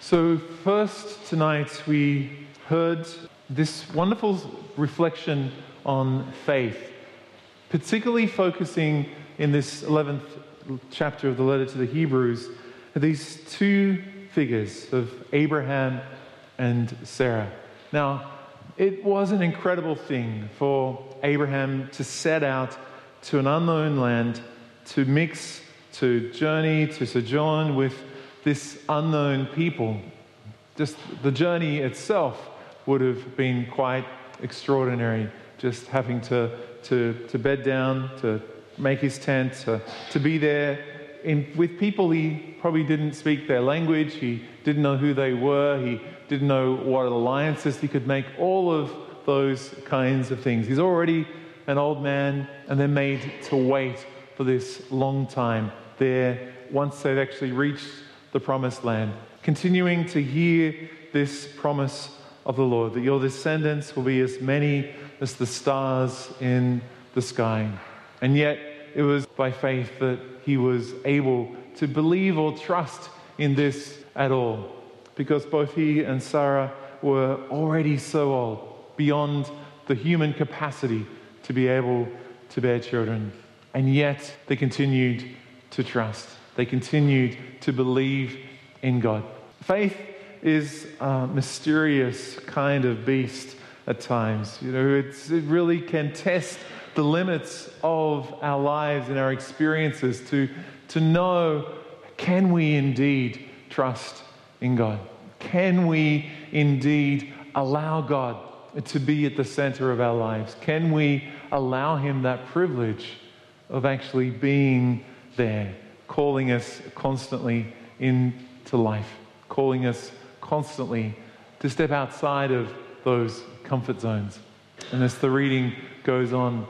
So first tonight we heard this wonderful reflection on faith, particularly focusing in this 11th chapter of the letter to the Hebrews, these two figures of Abraham and Sarah. Now, it was an incredible thing for Abraham to set out to an unknown land, to mix, to journey, to sojourn with this unknown people. Just the journey itself would have been quite extraordinary. Just having to bed down, to make his tent, to be there with people he probably didn't speak their language, he didn't know who they were, he didn't know what alliances he could make, all of those kinds of things. He's already an old man, and they're made to wait for this long time there once they've actually reached the promised land, continuing to hear this promise of the Lord, that your descendants will be as many as the stars in the sky. And yet it was by faith that he was able to believe or trust in this at all, because both he and Sarah were already so old, beyond the human capacity to be able to bear children. And yet they continued to trust. They continued to believe in God. Faith is a mysterious kind of beast at times. It really can test the limits of our lives and our experiences to know, can we indeed trust in God? Can we indeed allow God to be at the center of our lives? Can we allow him that privilege of actually being there, calling us constantly into life, calling us constantly to step outside of those comfort zones? And as the reading goes on,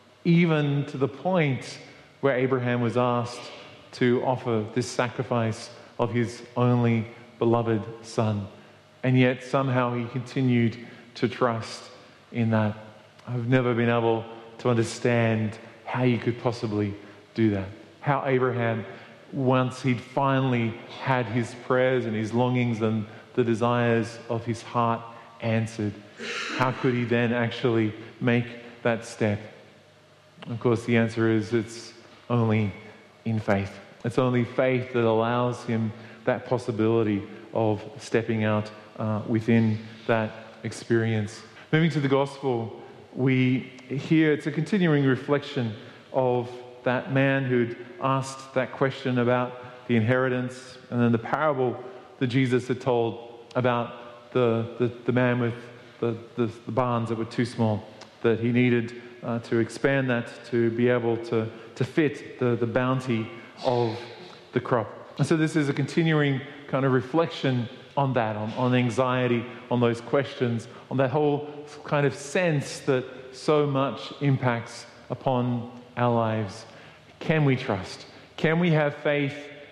even to the point where Abraham was asked to offer this sacrifice of his only beloved son. And yet somehow he continued to trust in that. I've never been able to understand how you could possibly do that. How Abraham, once he'd finally had his prayers and his longings and the desires of his heart answered, how could he then actually make that step? Of course, the answer is it's only in faith. It's only faith that allows him that possibility of stepping out within that experience. Moving to the gospel, we hear it's a continuing reflection of that man who'd asked that question about the inheritance, and then the parable that Jesus had told about the man with the barns that were too small, that he needed to expand that to be able to fit the bounty of the crop. And so this is a continuing kind of reflection on that, on anxiety, on those questions, on that whole kind of sense that so much impacts upon our lives. Can we trust? Can we have faith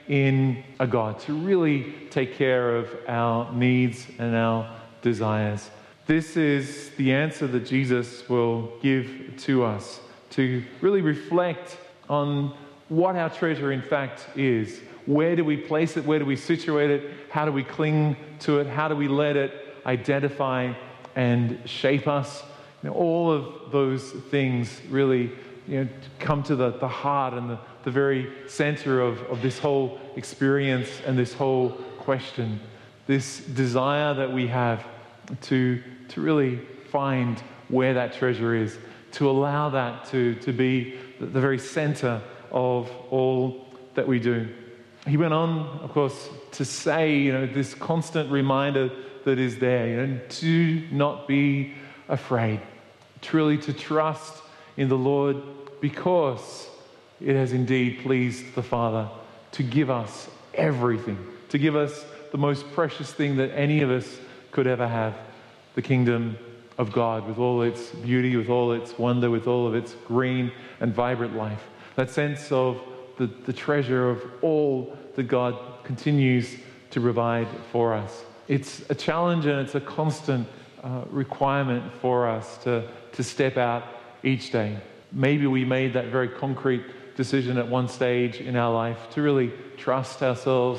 in a God to really take care of our needs and our desires? This is the answer that Jesus will give to us, to really reflect on what our treasure in fact is. Where do we place it? Where do we situate it? How do we cling to it? How do we let it identify and shape us? All of those things really come to the heart and the very center of this whole experience and this whole question. This desire that we have to really find where that treasure is, to allow that to be the very center of all that we do. He went on, of course, to say, this constant reminder that is there, do not be afraid. Truly to trust in the Lord, because it has indeed pleased the Father to give us everything, to give us the most precious thing that any of us could ever have, the kingdom of God, with all its beauty, with all its wonder, with all of its green and vibrant life. That sense of the treasure of all that God continues to provide for us. It's a challenge and it's a constant requirement for us to step out each day. Maybe we made that very concrete decision at one stage in our life to really trust ourselves,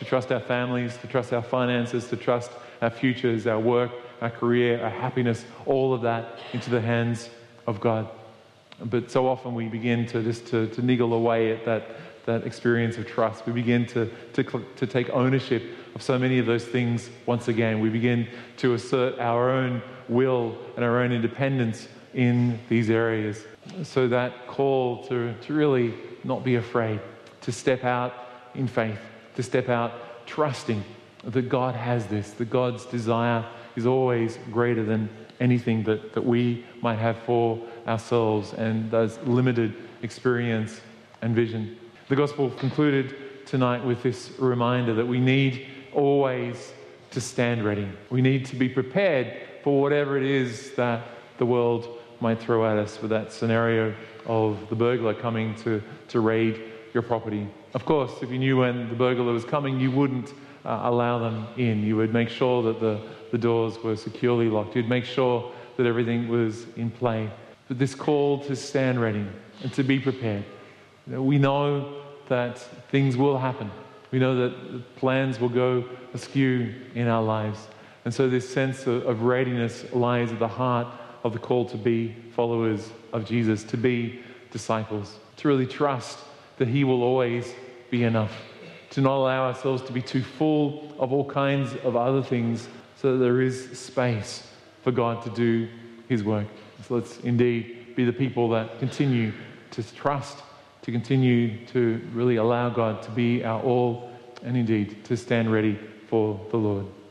to trust our families, to trust our finances, to trust our futures, our work, our career, our happiness, all of that into the hands of God. But so often we begin to niggle away at that experience of trust. We begin to take ownership of so many of those things once again. We begin to assert our own will and our own independence in these areas. So that call to really not be afraid, to step out in faith, to step out trusting that God has this, that God's desire is always greater than anything that we might have for ourselves and those limited experience and vision. The gospel concluded tonight with this reminder that we need always to stand ready. We need to be prepared for whatever it is that the world might throw at us, for that scenario of the burglar coming to raid your property. Of course, if you knew when the burglar was coming, you wouldn't allow them in. You would make sure that the doors were securely locked. You'd make sure that everything was in play. But this call to stand ready and to be prepared. We know that things will happen. We know that plans will go askew in our lives. And so this sense of readiness lies at the heart of the call to be followers of Jesus, to be disciples, to really trust that He will always be enough, to not allow ourselves to be too full of all kinds of other things so that there is space for God to do His work. So let's indeed be the people that continue to trust, to continue to really allow God to be our all, and indeed to stand ready for the Lord.